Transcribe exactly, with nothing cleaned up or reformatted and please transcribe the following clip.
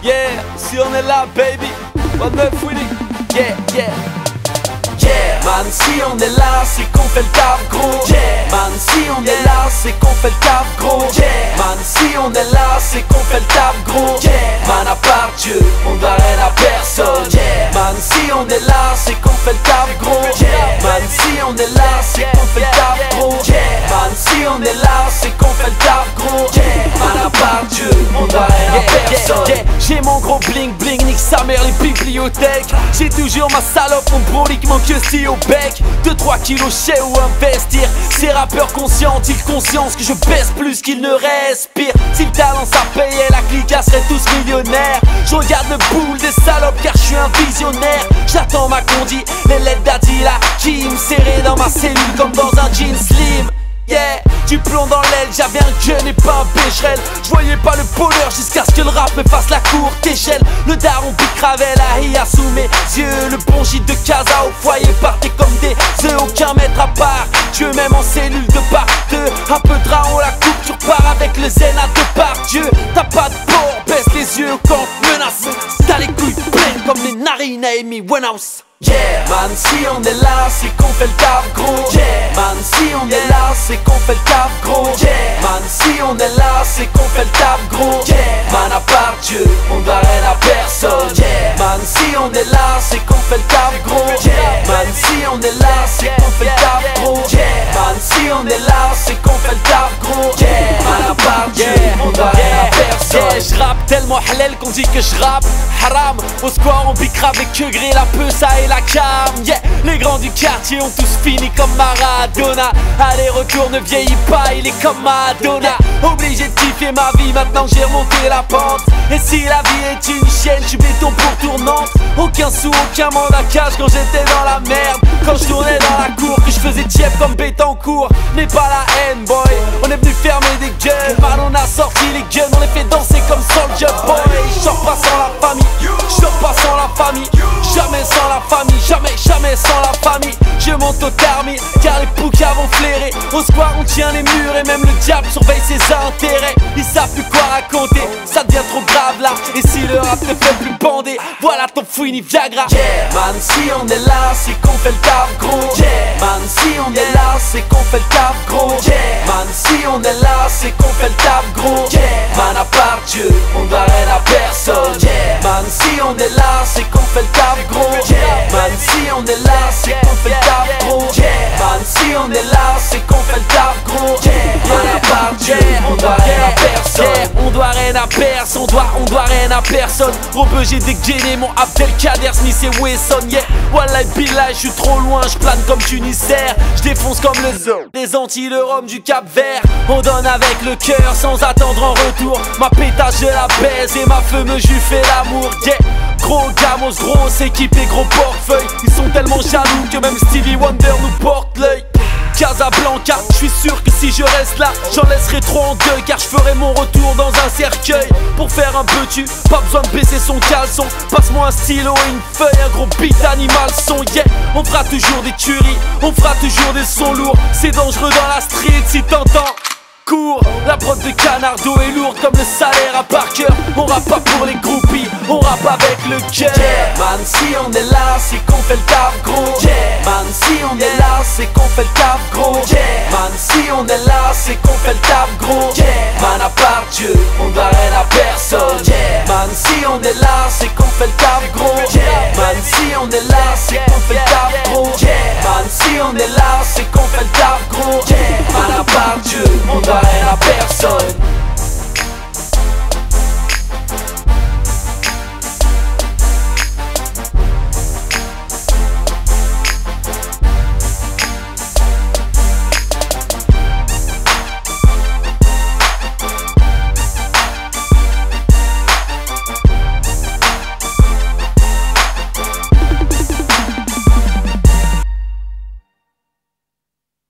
Yeah, si on est là, baby. What the Willy? Yeah, yeah. Yeah, man, si on est là, c'est qu'on fait le taf, gros. Yeah, man, si on est là, c'est qu'on fait le taf, gros. Yeah, man, si on est là, c'est qu'on fait le taf, gros. Yeah, man, à part Dieu, on doit rien à personne. Yeah, man, si on est là, c'est qu'on fait le taf, gros. Yeah, man, si on est là, c'est qu'on fait le taf, gros. Yeah, man, si on est là, c'est qu'on fait le taf, gros. Yeah, man, à part Dieu, on doit rien à personne. Yeah, yeah. J'ai mon gros bling bling, nique sa mère les bibliothèques. J'ai toujours ma salope, mon brolique, mon que si au bec. deux trois kilos chez ou investir. Ces rappeurs conscients ont-ils conscience que je baisse plus qu'ils ne respirent? Si le talent ça payait, la clique serait tous millionnaires. Je regarde le boule des salopes car je suis un visionnaire. J'attends ma condi, les lettres d'Adila qui me serraient dans ma cellule comme dans un jean slim. Yeah, du plomb dans l'aile, j'avais un gun et pas un pécherel. Je voyais pas le bonheur jusqu'à ce que le rap me fasse la courte échelle. Le daron pique Ravel à Ria sous mes yeux. Le bon gîte de casa au foyer partait comme des œufs, aucun mètre à part. Dieu même en cellule de part deux. Un peu de on la coupe, tu repars avec le zen à deux par Dieu. T'as pas de port, baisse les yeux quand menace. T'as les couilles pleines comme les narines à Amy Winehouse. Yeah, man, si on est là, c'est qu'on fait le taf, gros. Yeah, man, si on est là, c'est qu'on fait le taf, gros. Yeah, man, si on est là, c'est qu'on fait le taf, gros. Yeah, man, à part Dieu, on doit rien à personne. Yeah, man, si on est là, c'est qu'on fait le taf, gros. Yeah, man, si on est là, c'est qu'on fait le taf, gros. Yeah, man, si on est là, c'est qu'on fait le taf, gros. Yeah, man, à part Dieu, on doit rien à personne. Yeah, j'rappe tellement halal qu'on dit que j'rappe haram. Au square on bicrave avec que gré la peu ça et la cam. Yeah, les grands du quartier ont tous fini comme Maradona. Aller-retour ne vieillit pas, il est comme Madonna. Obligé de kiffer ma vie maintenant que j'ai remonté la pente. Et si la vie est une chienne, j'suis béton pour tournante. Aucun sou, aucun mandat cash quand j'étais dans la merde. Quand je tournais dans la cour, que je faisais tiep comme Bétancourt. N'est pas la haine boy, on est venu fermer des gueules. Mal on a sorti les guns, on les fait danser comme Soulja Boy. J'sors pas sans la famille, j'sors pas sans la famille. Jamais sans la famille, jamais, jamais sans la famille. Je monte au tarmi, car les poucas vont flairer. Au square on tient les murs et même le diable surveille ses intérêts. Ils savent plus quoi raconter, ça devient trop grave là. Et si le rap ne fait plus bander, voilà ton fouini Viagra. Yeah, man, si on est là, c'est qu'on fait le taf, gros. Yeah, man, si on est là, c'est qu'on fait le taf, gros. Yeah, man, si on est là, c'est qu'on fait le taf, gros. Yeah, man, à part Dieu, on doit rien à personne. Yeah, man, si on est là, c'est qu'on fait le taf, gros. Yeah, man, si on est là, c'est qu'on fait le taf, gros. Yeah, man, si on est là, c'est qu'on fait le taf, gros. Yeah, man, à part Dieu, on doit rien à personne. Yeah, on doit rien à personne, on doit, on doit rien à personne. Robeux j'ai dégainé mon Abdelkader, Smith et Wesson. Yeah, Wallah Billah, je suis trop loin, je plane comme Tunisaire. Je défonce comme le zoo, les Antilles, le rhum du Cap Vert. On donne avec le cœur sans attendre en retour. Ma pétage je la baise et ma feu me jus fait l'amour. Yeah, gros gamos, grosse équipe et gros portefeuille. Ils sont tellement jaloux que même Stevie Wonder nous porte l'œil. Casablanca, je suis sûr que si je reste là, j'en laisserai trop en deuil. Car je ferai mon retour dans un cercueil. Pour faire un peu tu, pas besoin de baisser son caleçon. Passe-moi un stylo et une feuille, un gros beat animal son. Yeah, on fera toujours des tueries, on fera toujours des sons lourds. C'est dangereux dans la street si t'entends. Cours, la prod de Canardo est lourde comme le salaire à Parker. On rappe pas pour les groupies, on rappe avec le cœur. Yeah, man, si on est là, c'est qu'on fait le taf, gros. Yeah, man, si on est là, c'est qu'on fait le taf, gros. Yeah, man, si on est là, c'est qu'on fait le taf, gros. Yeah, man, à part Dieu, on doit rien à personne. Yeah, man, si on est là, c'est qu'on fait le taf, gros. Yeah, man, si on est là, c'est qu'on fait le taf, gros. Yeah, man, si on est là, c'est qu'on fait le taf, gros. Yeah, man, à part Dieu, on doit rien à personne.